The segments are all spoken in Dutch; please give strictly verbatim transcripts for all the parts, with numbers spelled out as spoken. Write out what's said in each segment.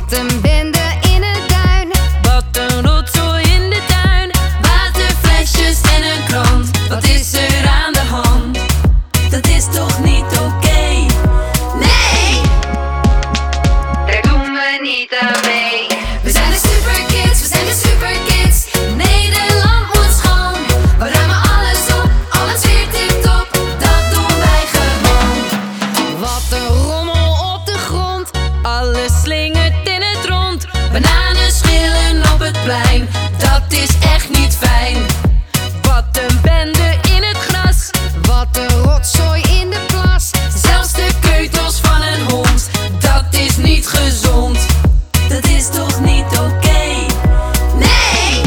Wat een bende in het duin. Wat een rotzooi in de tuin. Waterflesjes en een krant. Wat is er aan de hand? Dat is toch niet oké? Okay? Nee, daar doen we niet aan mee. We zijn de superkids, we zijn de superkids. Nederland moet schoon. We ruimen alles op, alles weer tip-top. Dat doen wij gewoon. Wat een rommel op de grond. Alles slingert in het rond. Bananen schillen op het plein. Dat is echt niet fijn. Wat een bende in het gras. Wat een rotzooi in de plas. Zelfs de keutels van een hond. Dat is niet gezond. Dat is toch niet oké? Okay? Nee,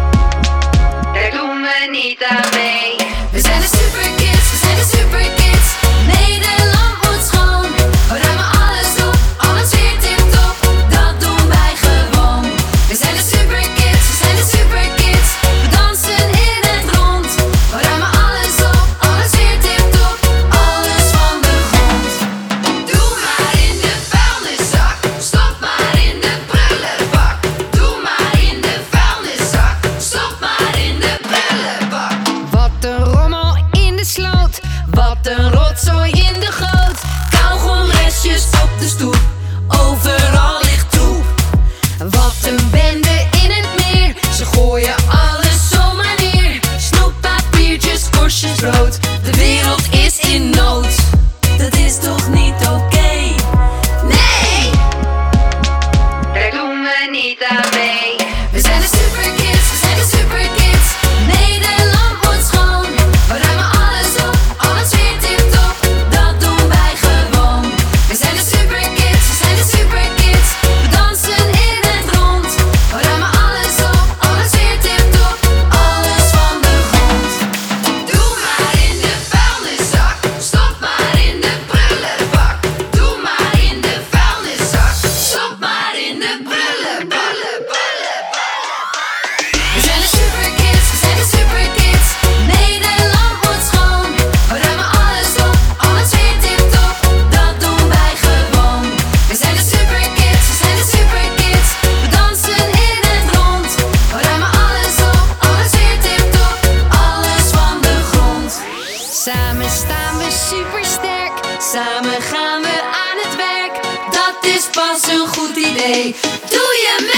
daar doen we niet aan mee. We zijn de superkids, we zijn de superkids. Nederland moet schoon. We ruimen alles op, alles weer tip-top. Dat doen wij gewoon. We zijn de superkids, we zijn de superkids. We dansen in het rond. We ruimen alles op, alles weer tip-top. Alles van de grond. Doe maar in de vuilniszak. Stop maar in de prullenbak. Doe maar in de vuilniszak. Stop maar in de prullenbak. Wat een rommel in de sloot. Wat een rotzooi in de goot. Kauwgomrestjes op de stoep. Overal ligt troep. Wat een bende in het meer. Ze gooien alles zomaar neer. Snoeppapiertjes, korstjes brood. De wereld is in nood. Dat is toch niet oké? Okay? Nee, daar doen we niet aan mee. We zijn de superkids, we zijn de superkids. Nederland moet schoon. We ruimen alles op, alles weer tip-top. Dat doen wij gewoon. We zijn de superkids, we zijn de superkids. We dansen in het rond. We ruimen alles op, alles weer tip-top. Alles van de grond. Doe maar in de vuilniszak. Stop maar in de prullenbak. Doe maar in de vuilniszak. Stop maar in de prullenbak. We zijn de superkids, we zijn de superkids. Nederland moet schoon. We ruimen alles op, alles weer tip-top. Dat doen wij gewoon. We zijn de superkids, we zijn de superkids. We dansen in het rond. We ruimen alles op, alles weer tip-top. Alles van de grond. Samen staan we supersterk. Samen gaan we aan het werk. Dat is pas een goed idee. Doe je mee?